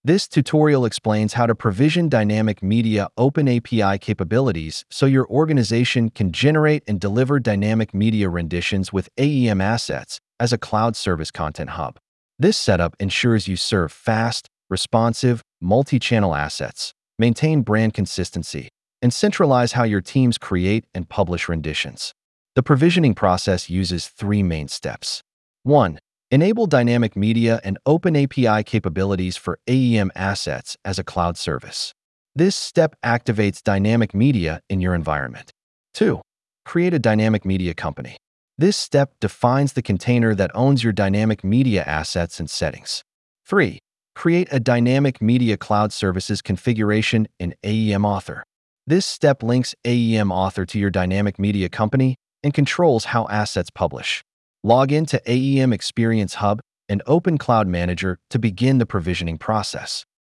This tutorial explains how to provision dynamic media open API capabilities so your organization can generate and deliver dynamic media renditions with AEM assets as a cloud service content hub. This setup ensures you serve fast, responsive, multi-channel assets, maintain brand consistency, and centralize how your teams create and publish renditions. The provisioning process uses three main steps. 1. Enable dynamic media and open API capabilities for AEM assets as a cloud service. This step activates dynamic media in your environment. 2. Create a dynamic media company. This step defines the container that owns your dynamic media assets and settings. 3. Create a dynamic media cloud services configuration in AEM Author. This step links AEM Author to your dynamic media company and controls how assets publish. Log into AEM Experience Hub and open Cloud Manager to begin the provisioning process.